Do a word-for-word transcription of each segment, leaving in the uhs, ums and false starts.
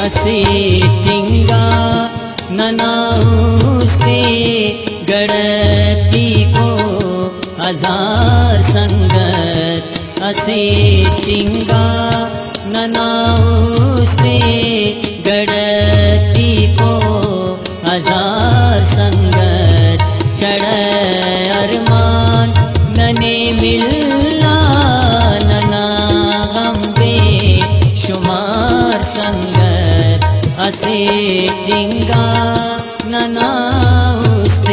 असे चिंगा ननाउस्ते गढ़ती को हजार संगत असे चिंगा ननाउस्ते गढ़ती को हजार संगत चढ़ अरमान नने मिलना नना गम बे शुमार संगत असे चिंगा ननाउस्ते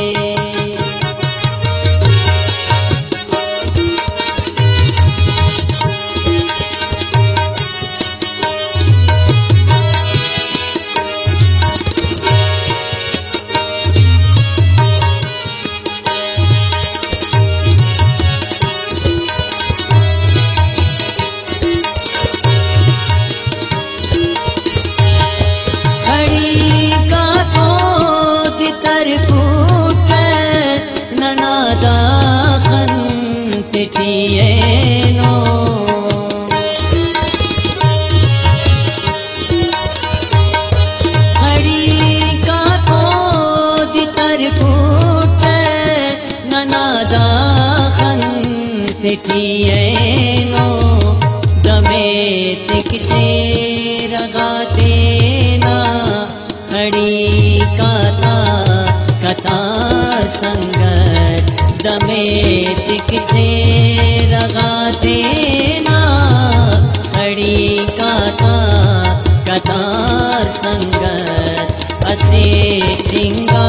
पिटियनो दमे तिकचे रगाते ना खड़ी काता कतार संगत दमे तिकचे रगाते ना खड़ी काता कतार संगत असे चिंगा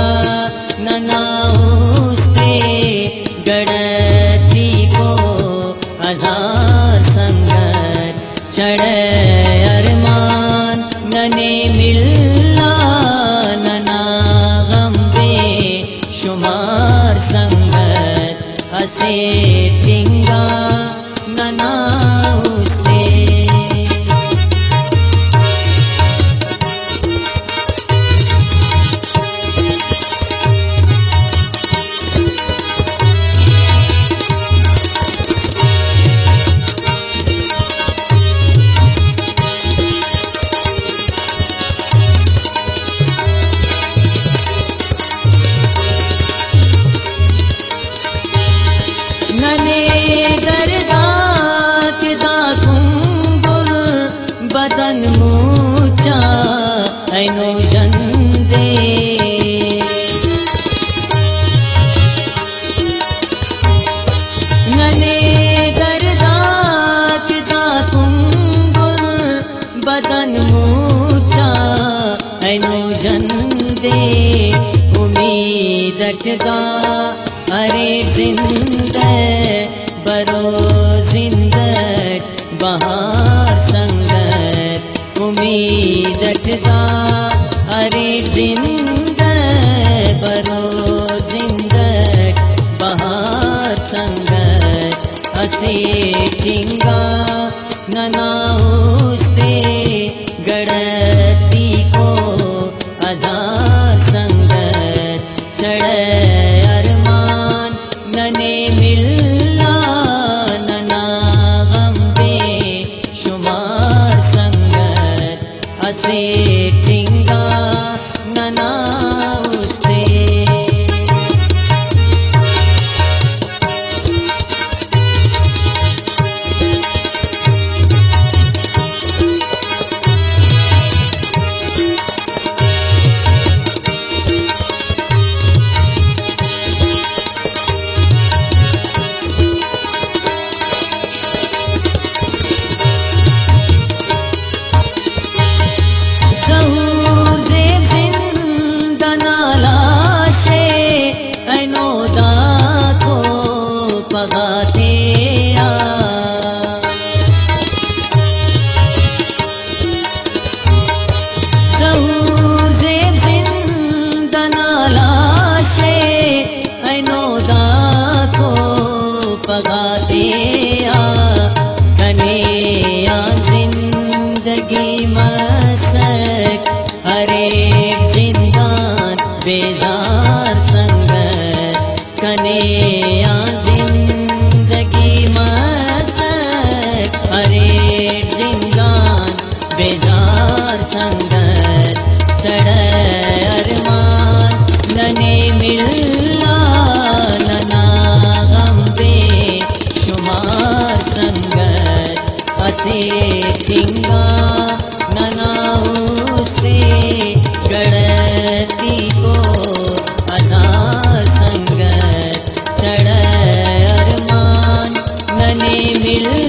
ननाउस्ते गढ़ती को हजार संगत चढ़ अरमान नने मिलना नना गम बे शुमार संगत असे चिंगा ननाउस्ते बदन मूचा ऐनो जंदे नने दर्दात दा कुंगुर बदन मूचा ऐनो जंदे उम्मीद दा अरे जिंदे बरो जिंदत बहार संगत उम्मीद दा अरे जिंद बरो जिंदत बहार संगत असे चिंगा ननाउस्ते गढ़ती को हजार संगत चढ़ अरमान नने मिलना नना गम बे शुमार संगत असे चिंगा ननाउस्ते पगाते आ ज़हूर ज़ेब ज़िंदना लाशे ऐनोदा को पगाते आ कने आ जिंदगी मसक हरे जिंदान बेजार संगत कने आ हरे जिंदान बेजार संग दिल